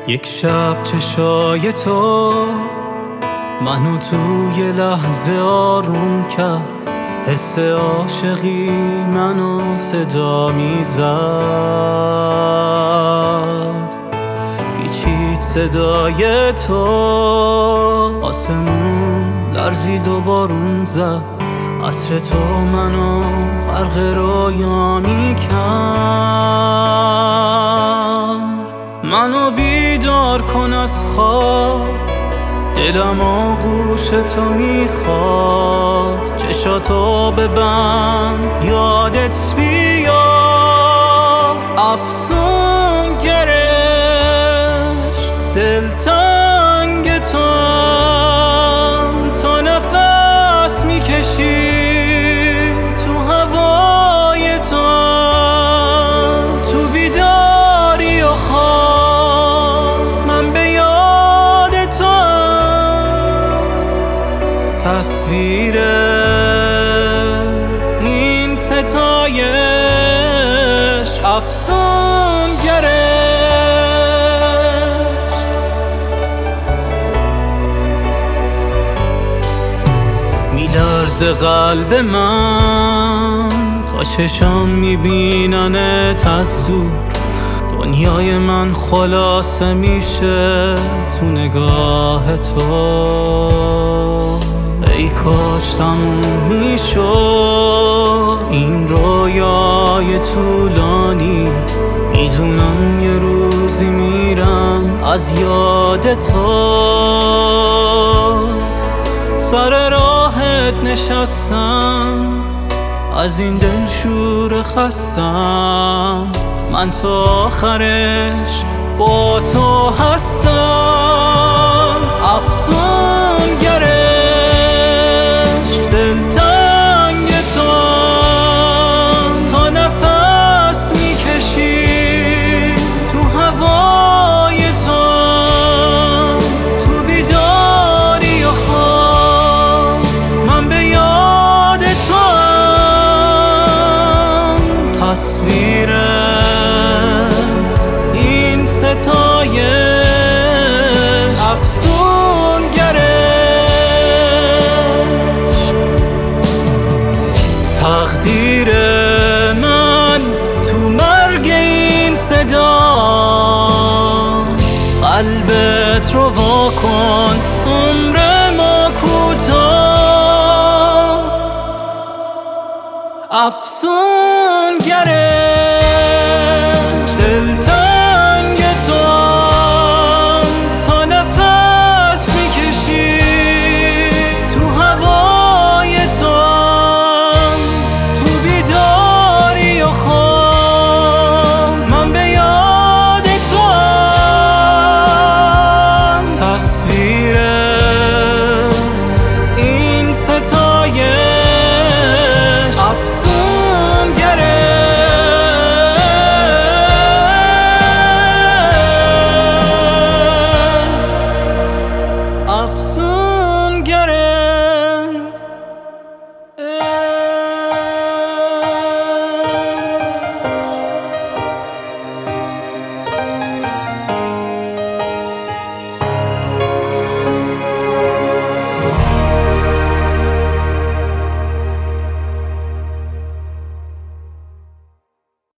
یک شب چشای تو منو توی لحظه آروم کرد، حس عاشقی منو صدا میزد. پیچید صدای تو، آسمون لرزید و بارون زد، عطر تو منو غرق رویا میکرد. منو بیدار کن از خواب، دلم آغوش تو میخواد. چشاتو ببند یادت بیاد، افسون گرشت دلتنگ توام، تا نفس میکشی تو هوای توام. تو بیداری و خواب من به یاد توام، تصویر این ستایش افسون گرشت. میلرزه قلب من تا چشام میبیننت از دور، دنیای من خلاصه میشه تو نگاه تو. ای کاش تموم میشد این رویای طولانی، میدونم یه روزی میرم از یاد تو. سر راهت نشستم، از این دلشور خستم، من تا آخرش با تو هستم. افسون گرشت دلتنگ تو، تا نفس میکشی تو هوای تو. تو بیداری و خواب من به یاد توام، تصویر این ستایش افسون گرشت. تقدیر من تو مرگ این صداست، قلبت رو واکن عمر ما کوتاست. افسون گرشت.